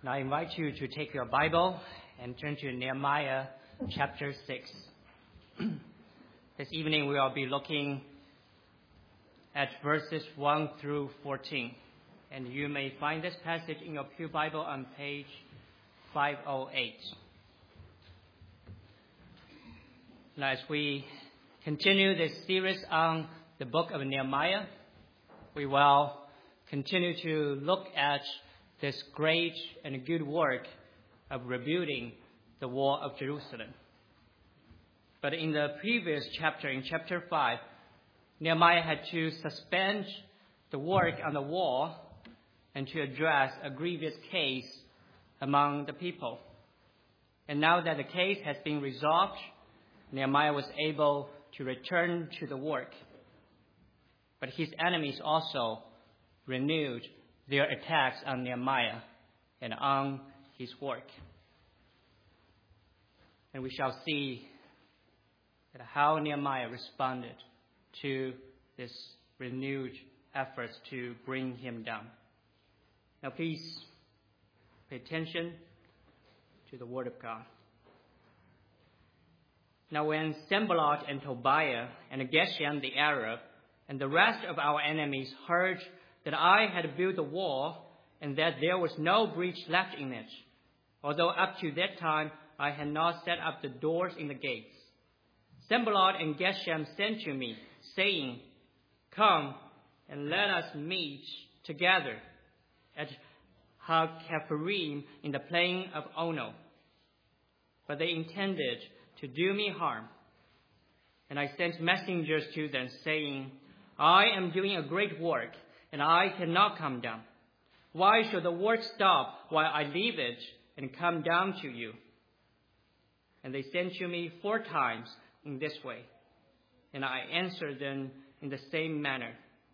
Now I invite you to take your Bible and turn to Nehemiah chapter 6. This evening we will be looking at verses 1 through 14. And you may find this passage in your Pew Bible on page 508. Now as we continue this series on the book of Nehemiah, we will continue to look at this great and good work of rebuilding the wall of Jerusalem. But in the previous chapter, in chapter 5, Nehemiah had to suspend the work on the wall and to address a grievous case among the people. And now that the case has been resolved, Nehemiah was able to return to the work. But his enemies also renewed their attacks on Nehemiah and on his work. And we shall see that how Nehemiah responded to this renewed efforts to bring him down. Now please pay attention to the Word of God. Now when Sanballat and Tobiah and Geshem the Arab and the rest of our enemies heard that I had built the wall and that there was no breach left in it, although up to that time I had not set up the doors in the gates, Sanballat and Geshem sent to me, saying, "Come and let us meet together at Ha-Kepharim in the plain of Ono." But they intended to do me harm. And I sent messengers to them, saying, "I am doing a great work, and I cannot come down. Why should the work stop while I leave it and come down to you?" And they sent to me 4 times in this way, and I answered them in the same manner.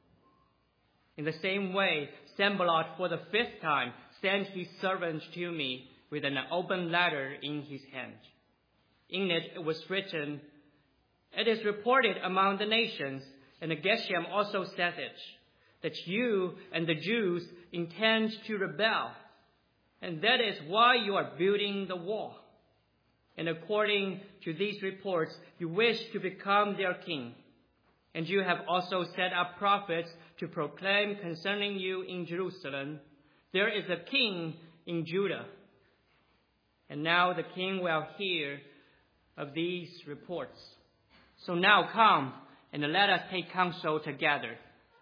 In the same way, Sanballat for the 5th time sent his servant to me with an open letter in his hand. In it was written, "It is reported among the nations, and Geshem also said it, that you and the Jews intend to rebel, and that is why you are building the wall. And according to these reports, you wish to become their king. And you have also set up prophets to proclaim concerning you in Jerusalem, 'There is a king in Judah.' And now the king will hear of these reports. So now come and let us take counsel together."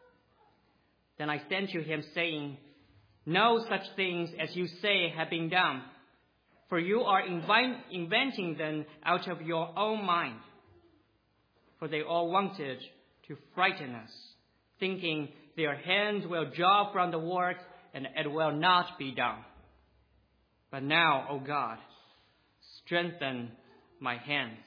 Then I sent to him, saying, "No such things as you say have been done, for you are inventing them out of your own mind." For they all wanted to frighten us, thinking their hands will draw from the work and it will not be done. But now, O God, strengthen my hands.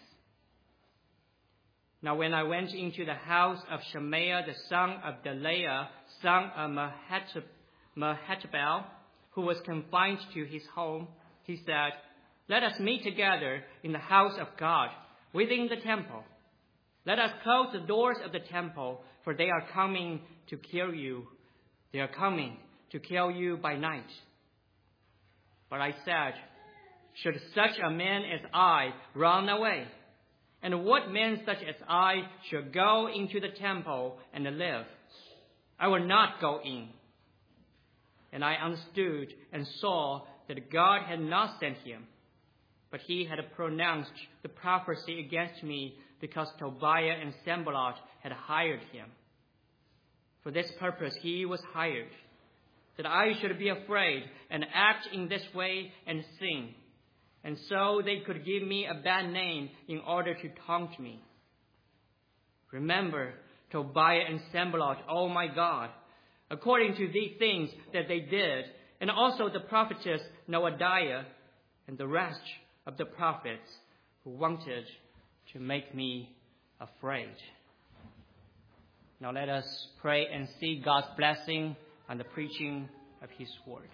Now when I went into the house of Shemaiah, the son of Delaiah, son of Mehetabel, who was confined to his home, he said, "Let us meet together in the house of God, within the temple. Let us close the doors of the temple, for they are coming to kill you. They are coming to kill you by night." But I said, "Should such a man as I run away? And what man such as I should go into the temple and live? I will not go in." And I understood and saw that God had not sent him, but he had pronounced the prophecy against me because Tobiah and Sanballat had hired him. For this purpose he was hired, that I should be afraid and act in this way and sin. And so they could give me a bad name in order to taunt me. Remember Tobiah and Sanballat, O my God, according to these things that they did, and also the prophetess Noadiah and the rest of the prophets who wanted to make me afraid. Now let us pray and seek God's blessing on the preaching of his word.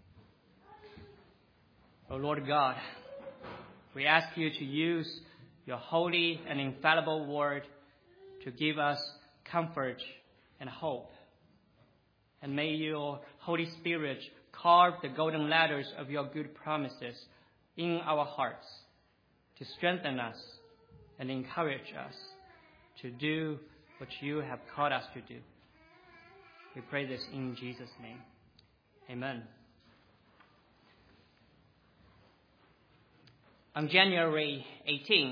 O Lord God, we ask you to use your holy and infallible word to give us comfort and hope. And may your Holy Spirit carve the golden letters of your good promises in our hearts to strengthen us and encourage us to do what you have called us to do. We pray this in Jesus' name. Amen. On January 18,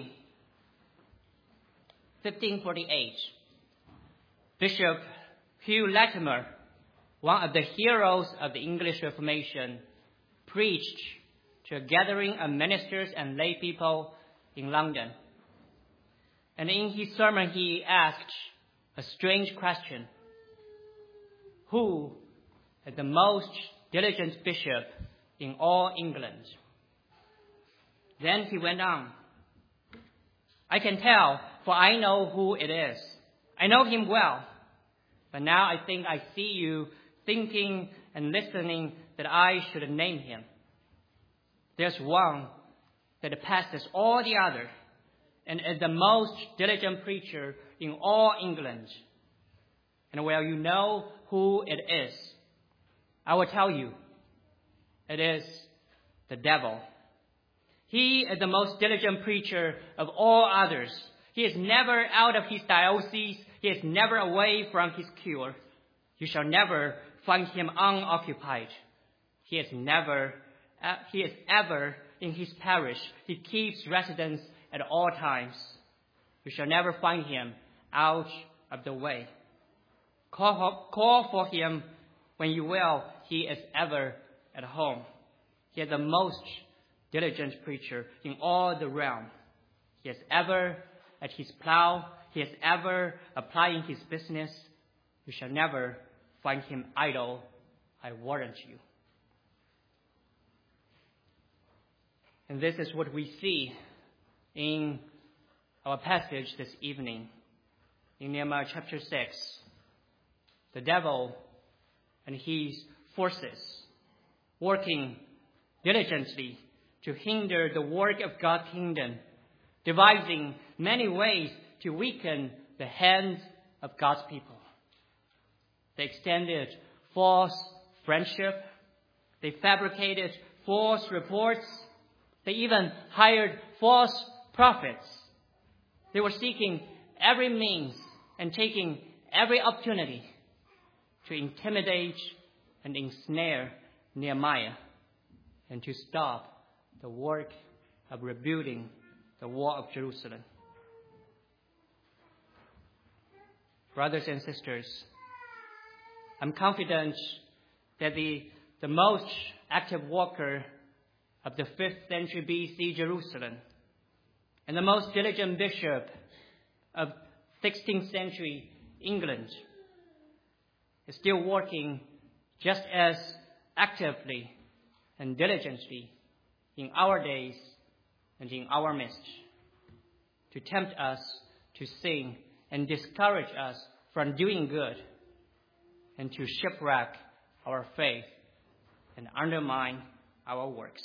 1548, Bishop Hugh Latimer, one of the heroes of the English Reformation, preached to a gathering of ministers and lay people in London. And in his sermon, he asked a strange question: who is the most diligent bishop in all England? Then he went on, I can tell, for I know who it is. I know him well. But now I think I see you thinking and listening that I should name him. There's one that passes all the other and is the most diligent preacher in all England. And well, you know who it is. I will tell you. It is the devil. He is the most diligent preacher of all others. He is never out of his diocese. He is never away from his cure. You shall never find him unoccupied. He is ever in his parish. He keeps residence at all times. You shall never find him out of the way. Call for him when you will. He is ever at home. He is the most diligent preacher in all the realm. He is ever at his plow. He is ever applying his business. You shall never find him idle, I warrant you. And this is what we see in our passage this evening in Nehemiah chapter 6. The devil and his forces working diligently to hinder the work of God's kingdom, devising many ways to weaken the hands of God's people. They extended false friendship. They fabricated false reports. They even hired false prophets. They were seeking every means and taking every opportunity to intimidate and ensnare Nehemiah and to stop the work of rebuilding the wall of Jerusalem. Brothers and sisters, I'm confident that the most active worker of the 5th century BC Jerusalem and the most diligent bishop of 16th century England is still working just as actively and diligently in our days and in our midst to tempt us to sin and discourage us from doing good and to shipwreck our faith and undermine our works.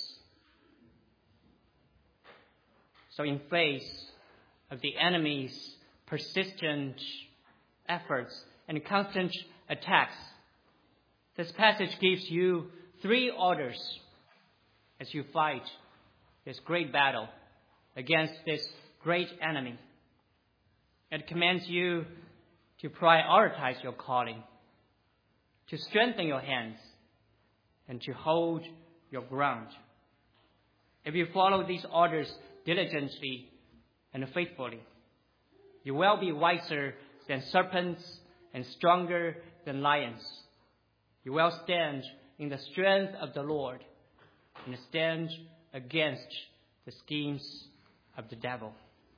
So in face of the enemy's persistent efforts and constant attacks, this passage gives you 3 orders as you fight this great battle against this great enemy. It commands you to prioritize your calling, to strengthen your hands, and to hold your ground. If you follow these orders diligently and faithfully, you will be wiser than serpents and stronger than lions. You will stand in the strength of the Lord and stand against the schemes of the devil.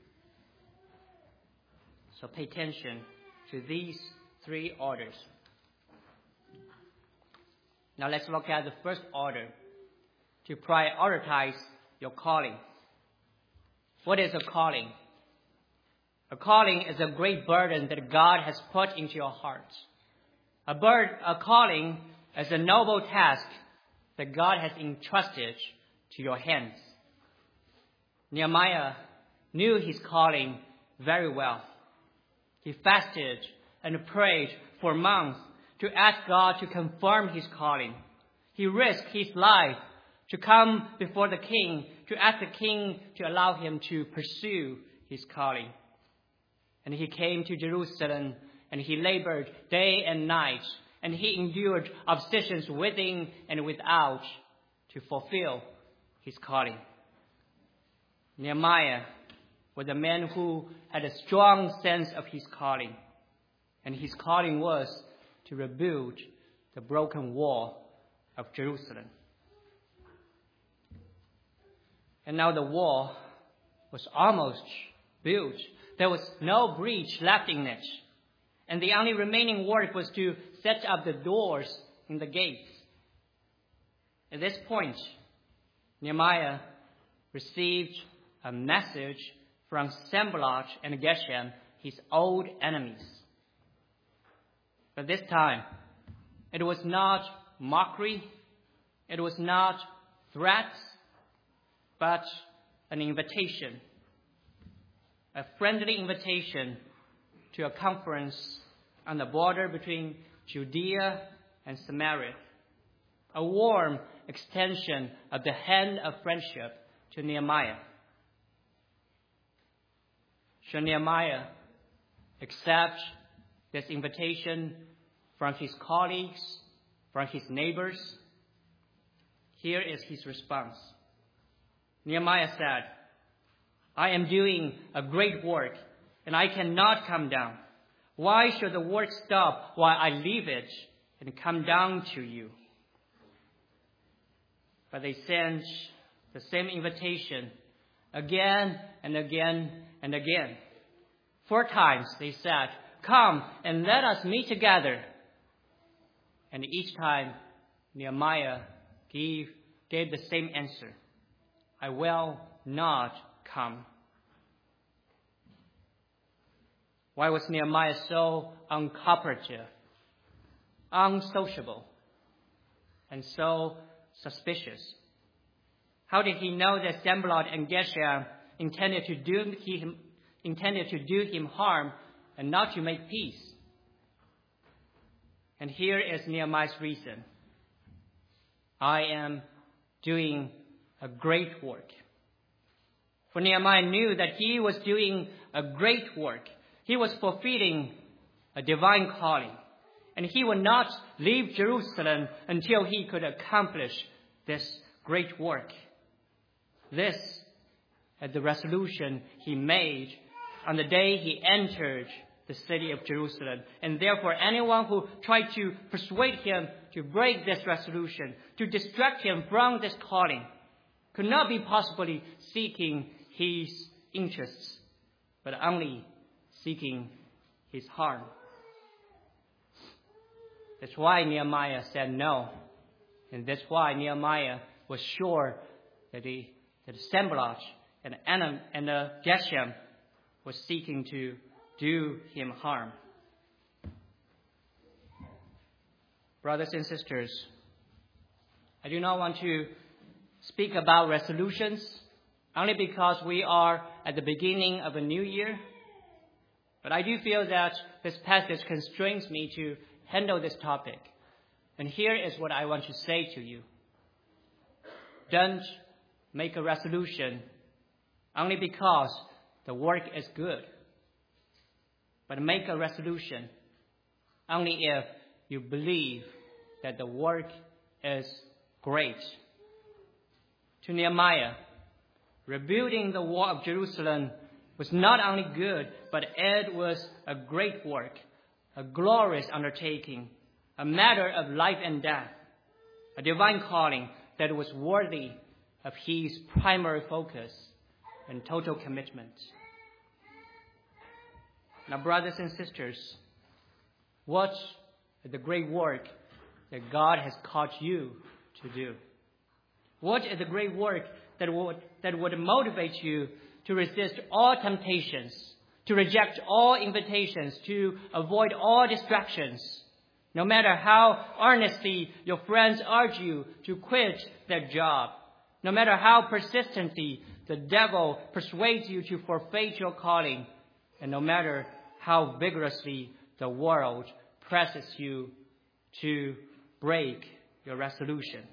So pay attention to these 3 orders. Now let's look at the first order, to prioritize your calling. What is a calling? A calling is a great burden that God has put into your heart. A calling is a noble task that God has entrusted to your hands. Nehemiah knew his calling very well. He fasted and prayed for months to ask God to confirm his calling. He risked his life to come before the king, to ask the king to allow him to pursue his calling. And he came to Jerusalem, and he labored day and night, and he endured oppositions within and without to fulfill his calling. Nehemiah was a man who had a strong sense of his calling, and his calling was to rebuild the broken wall of Jerusalem. And now the wall was almost built. There was no breach left in it. And the only remaining work was to set up the doors in the gates. At this point, Nehemiah received a message from Sanballat and Geshem, his old enemies. But this time, it was not mockery, it was not threats, but an invitation, a friendly invitation to a conference on the border between Judea and Samaria, a warm extension of the hand of friendship to Nehemiah. Should Nehemiah accept this invitation from his colleagues, from his neighbors? Here is his response. Nehemiah said, "I am doing a great work, and I cannot come down. Why should the work stop while I leave it and come down to you?" But they sent the same invitation again and again and again. 4 times they said, "Come and let us meet together." And each time Nehemiah gave the same answer, "I will not come." Why was Nehemiah so uncooperative, unsociable, and so suspicious? How did he know that Sanballat and Geshem intended to do him harm and not to make peace? And here is Nehemiah's reason. "I am doing a great work." For Nehemiah knew that he was doing a great work. He was fulfilling a divine calling. And he would not leave Jerusalem until he could accomplish this great work. This is the resolution he made on the day he entered the city of Jerusalem. And therefore, anyone who tried to persuade him to break this resolution, to distract him from this calling, could not be possibly seeking his interests, but only seeking his harm. That's why Nehemiah said no. And that's why Nehemiah was sure that Sanballat and Geshem was seeking to do him harm. Brothers and sisters, I do not want to speak about resolutions only because we are at the beginning of a new year. But I do feel that this passage constrains me to handle this topic. And here is what I want to say to you. Don't make a resolution only because the work is good. But make a resolution only if you believe that the work is great. To Nehemiah, rebuilding the wall of Jerusalem was not only good, but it was a great work, a glorious undertaking, a matter of life and death, a divine calling that was worthy of his primary focus and total commitment. Now, brothers and sisters, what is the great work that God has called you to do? What is the great work that would motivate you to resist all temptations, to reject all invitations, to avoid all distractions, no matter how earnestly your friends urge you to quit that job, no matter how persistently the devil persuades you to forfeit your calling, and no matter how vigorously the world presses you to break your resolution.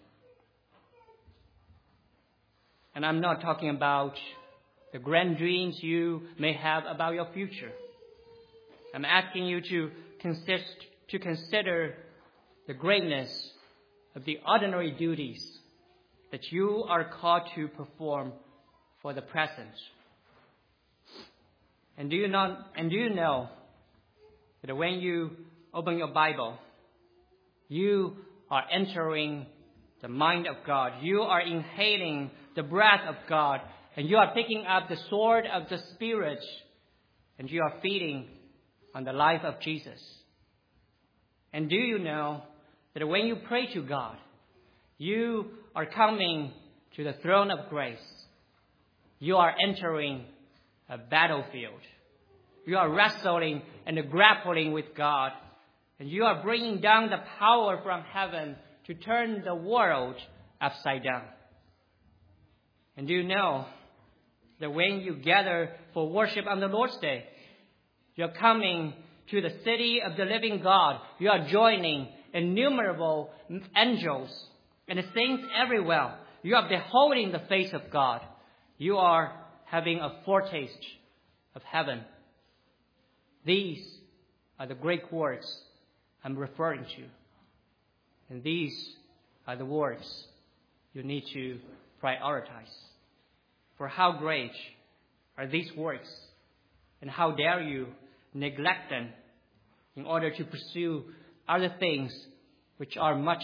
And I'm not talking about the grand dreams you may have about your future. I'm asking you to consider the greatness of the ordinary duties that you are called to perform for the present. And do you know that when you open your Bible, you are entering the mind of God. You are inhaling the breath of God, and you are picking up the sword of the Spirit, and you are feeding on the life of Jesus. And do you know that when you pray to God, you are coming to the throne of grace. You are entering a battlefield. You are wrestling and grappling with God. And you are bringing down the power from heaven to turn the world upside down. And do you know that when you gather for worship on the Lord's Day, you're coming to the city of the living God. You are joining innumerable angels and the saints everywhere. You are beholding the face of God. You are having a foretaste of heaven. These are the great words I'm referring to. And these are the words you need to prioritize. For how great are these works, and how dare you neglect them in order to pursue other things which are much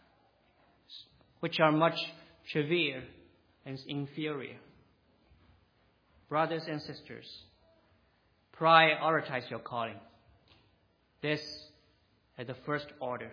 severe and inferior. Brothers and sisters, prioritize your calling. This is the first order.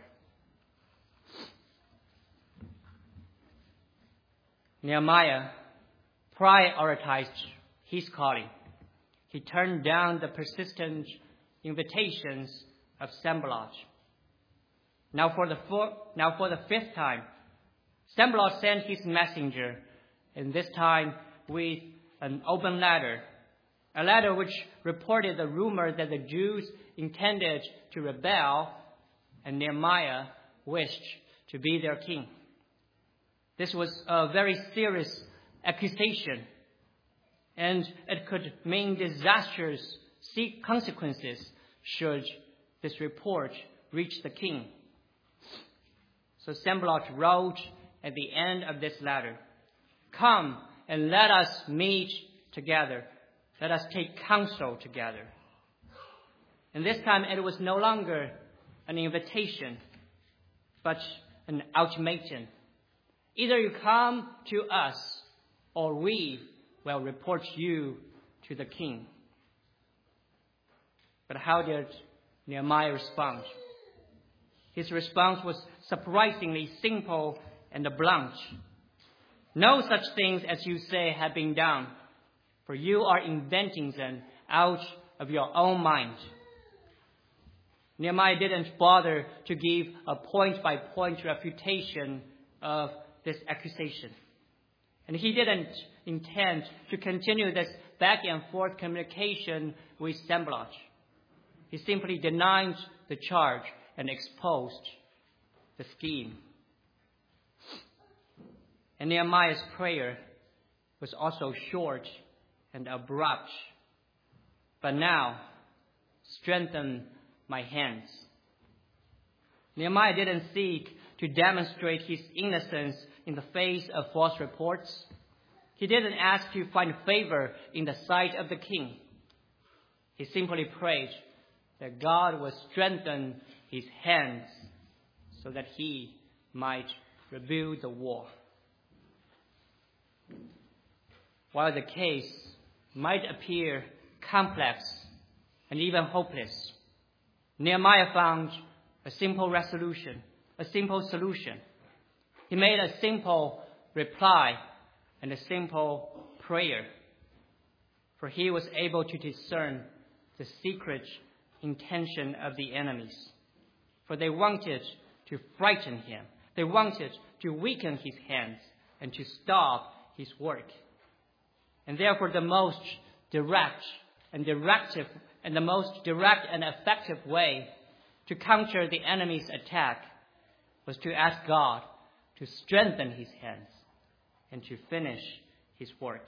Nehemiah prioritized his calling. He turned down the persistent invitations of Sanballat. Now for the fifth time, Sanballat sent his messenger, and this time with an open letter, a letter which reported the rumor that the Jews intended to rebel, and Nehemiah wished to be their king. This was a very serious accusation, and it could mean disastrous consequences should this report reach the king. So Sanballat wrote at the end of this letter, "Come and let us meet together. Let us take counsel together." And this time it was no longer an invitation, but an ultimatum. Either you come to us, or we will report you to the king. But how did Nehemiah respond? His response was surprisingly simple and blunt. "No such things as you say have been done, for you are inventing them out of your own mind." Nehemiah didn't bother to give a point-by-point refutation of this accusation. And he didn't intend to continue this back-and-forth communication with Sanballat. He simply denied the charge and exposed the scheme. And Nehemiah's prayer was also short and abrupt. "But now, strengthen my hands." Nehemiah didn't seek to demonstrate his innocence in the face of false reports. He didn't ask to find favor in the sight of the king. He simply prayed that God would strengthen his hands so that he might rebuild the wall. While the case might appear complex and even hopeless, Nehemiah found a simple solution. He made a simple reply and a simple prayer, for he was able to discern the secret intention of the enemies. For they wanted to frighten him. They wanted to weaken his hands and to stop his work. And therefore the most direct and effective way to counter the enemy's attack was to ask God to strengthen his hands and to finish his work.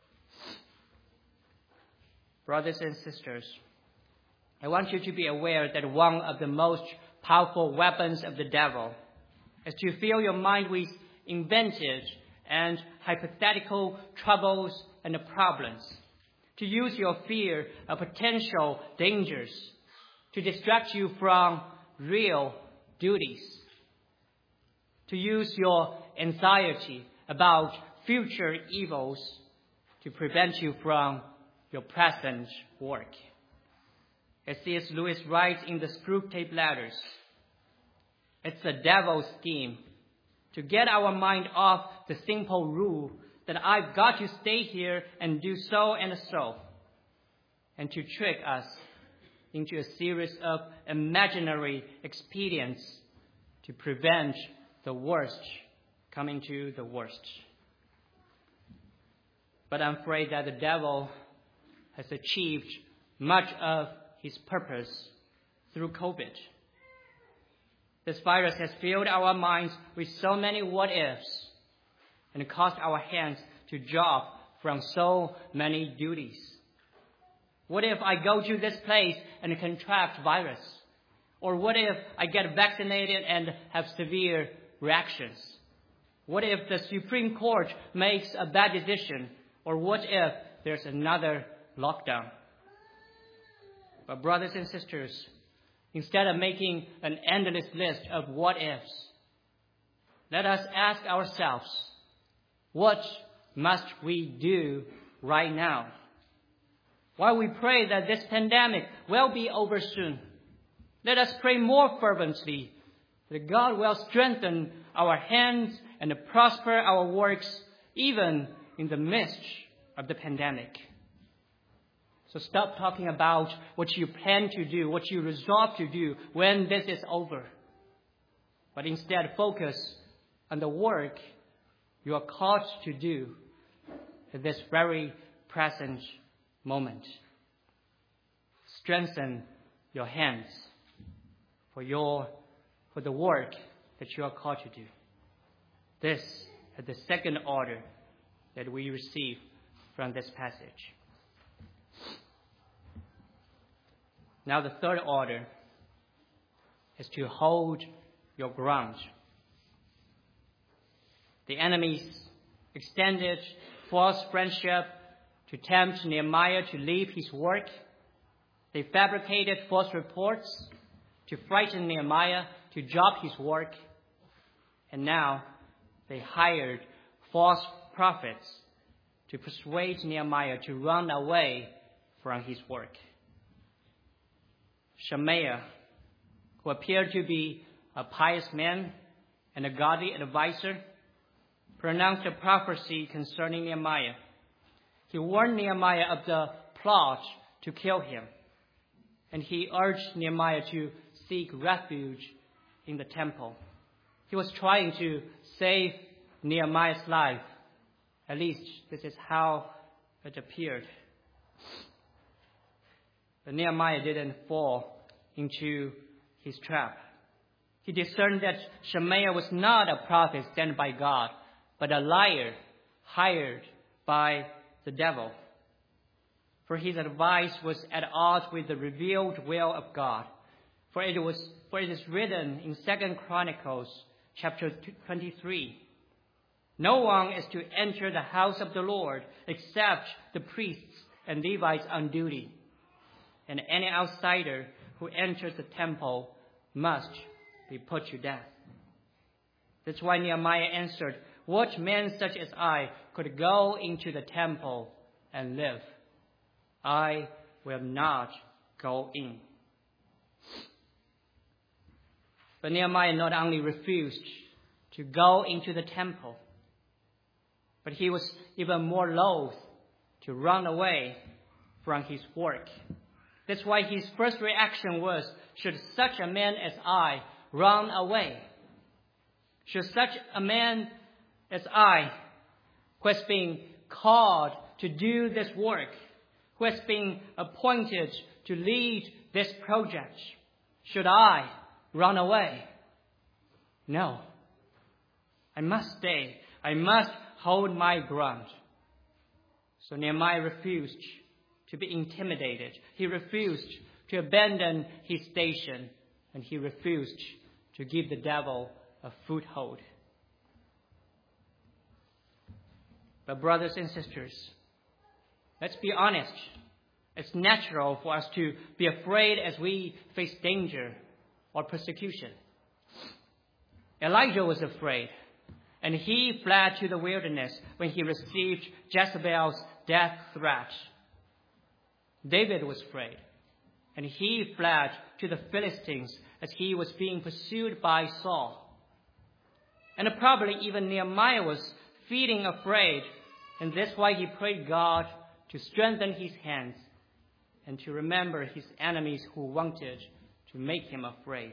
Brothers and sisters, I want you to be aware that one of the most powerful weapons of the devil is to fill your mind with invented and hypothetical troubles and problems, to use your fear of potential dangers to distract you from real duties, to use your anxiety about future evils to prevent you from your present work. As C.S. Lewis writes in the Screwtape Letters, it's the devil's scheme to get our mind off the simple rule that I've got to stay here and do so and so, and to trick us into a series of imaginary expedients to prevent the worst coming to the worst. But I'm afraid that the devil has achieved much of his purpose through COVID. This virus has filled our minds with so many what-ifs and caused our hands to drop from so many duties. What if I go to this place and contract virus? Or what if I get vaccinated and have severe reactions? What if the Supreme Court makes a bad decision? Or what if there's another lockdown? But brothers and sisters, instead of making an endless list of what-ifs, let us ask ourselves, what must we do right now? While we pray that this pandemic will be over soon, let us pray more fervently that God will strengthen our hands and prosper our works even in the midst of the pandemic. So stop talking about what you plan to do, what you resolve to do when this is over. But instead focus on the work you are called to do at this very present moment. Strengthen your hands for the work that you are called to do. This is the second order that we receive from this passage. Now the third order is to hold your ground. The enemies extended false friendship to tempt Nehemiah to leave his work. They fabricated false reports to frighten Nehemiah to drop his work. And now they hired false prophets to persuade Nehemiah to run away from his work. Shemaiah, who appeared to be a pious man and a godly advisor, pronounced a prophecy concerning Nehemiah. He warned Nehemiah of the plot to kill him, and he urged Nehemiah to seek refuge in the temple. He was trying to save Nehemiah's life. At least this is how it appeared. But Nehemiah didn't fall into his trap. He discerned that Shemaiah was not a prophet sent by God, but a liar hired by the devil. For his advice was at odds with the revealed will of God. For it is written in 2 Chronicles chapter 23, "No one is to enter the house of the Lord except the priests and Levites on duty, and any outsider who enters the temple must be put to death." That's why Nehemiah answered, "What man such as I could go into the temple and live? I will not go in." But Nehemiah not only refused to go into the temple, but he was even more loath to run away from his work. That's why his first reaction was, should such a man as I run away? Should such a man as I, who has been called to do this work, who has been appointed to lead this project, should I run away? No, I must stay. I must hold my ground. So Nehemiah refused to be intimidated. He refused to abandon his station, and he refused to give the devil a foothold. But brothers and sisters, let's be honest. It's natural for us to be afraid as we face danger or persecution. Elijah was afraid, and he fled to the wilderness when he received Jezebel's death threat. David was afraid, and he fled to the Philistines as he was being pursued by Saul. And probably even Nehemiah was feeling afraid, and that's why he prayed God to strengthen his hands and to remember his enemies who wanted to make him afraid.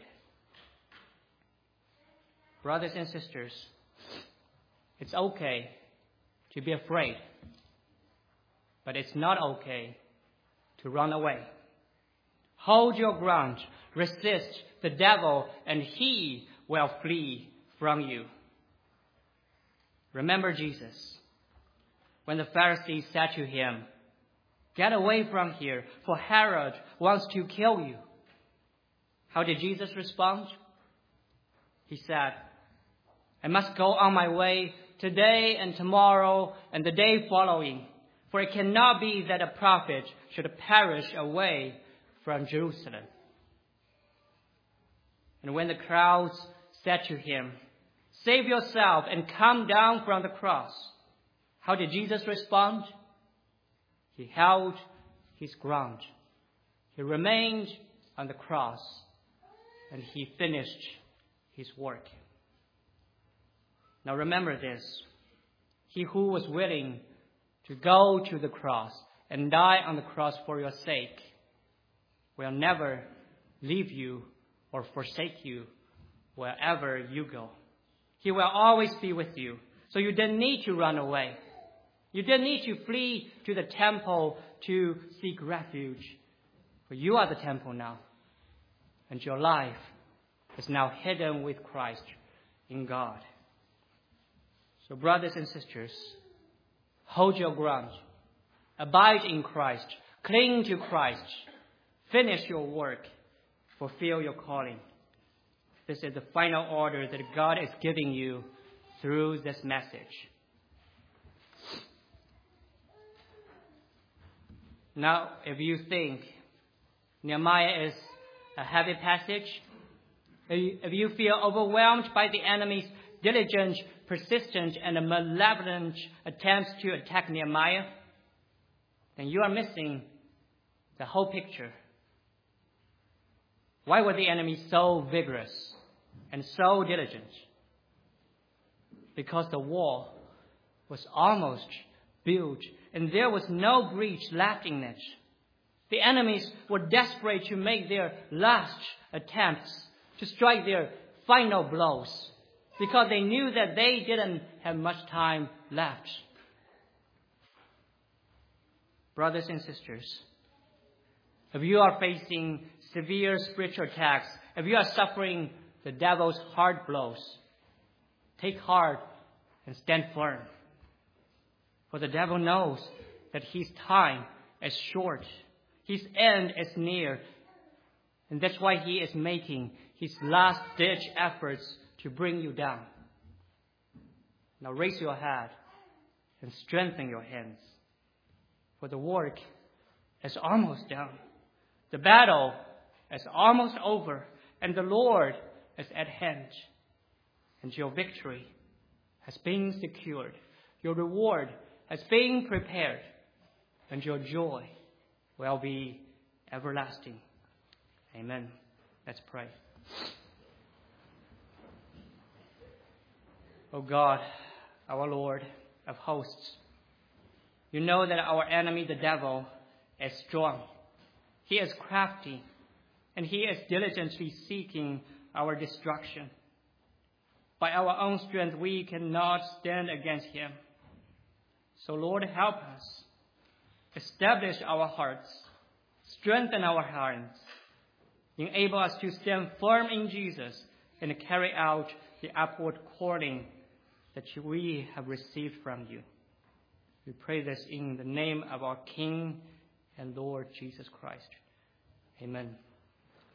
Brothers and sisters, it's okay to be afraid, but it's not okay to run away. Hold your ground, resist the devil, and he will flee from you. Remember Jesus. When the Pharisees said to him, "Get away from here, for Herod wants to kill you." How did Jesus respond? He said, "I must go on my way today and tomorrow and the day following, for it cannot be that a prophet should perish away from Jerusalem." And when the crowds said to him, "Save yourself and come down from the cross," how did Jesus respond? He held his ground. He remained on the cross, and he finished his work. Now remember this. He who was willing to go to the cross and die on the cross for your sake will never leave you or forsake you wherever you go. He will always be with you. So you don't need to run away. You don't need to flee to the temple to seek refuge. For you are the temple now. And your life is now hidden with Christ in God. So brothers and sisters, hold your ground. Abide in Christ. Cling to Christ. Finish your work. Fulfill your calling. This is the final order that God is giving you through this message. Now, if you think Nehemiah is a heavy passage, if you feel overwhelmed by the enemy's diligent, persistent, and malevolent attempts to attack Nehemiah, then you are missing the whole picture. Why were the enemy so vigorous and so diligent? Because the wall was almost built, and there was no breach left in it. The enemies were desperate to make their last attempts, to strike their final blows, because they knew that they didn't have much time left. Brothers and sisters, if you are facing severe spiritual attacks, if you are suffering the devil's hard blows, take heart and stand firm. For the devil knows that his time is short. His end is near. And that's why he is making his last-ditch efforts to bring you down. Now raise your head and strengthen your hands. For the work is almost done. The battle is almost over. And the Lord is at hand. And your victory has been secured. Your reward has been prepared, and your joy will be everlasting. Amen. Let's pray. O God, our Lord of hosts, you know that our enemy, the devil, is strong. He is crafty, and he is diligently seeking our destruction. By our own strength, we cannot stand against him. So, Lord, help us. Establish our hearts. Strengthen our hands. Enable us to stand firm in Jesus and carry out the upward calling that we have received from you. We pray this in the name of our King and Lord Jesus Christ. Amen.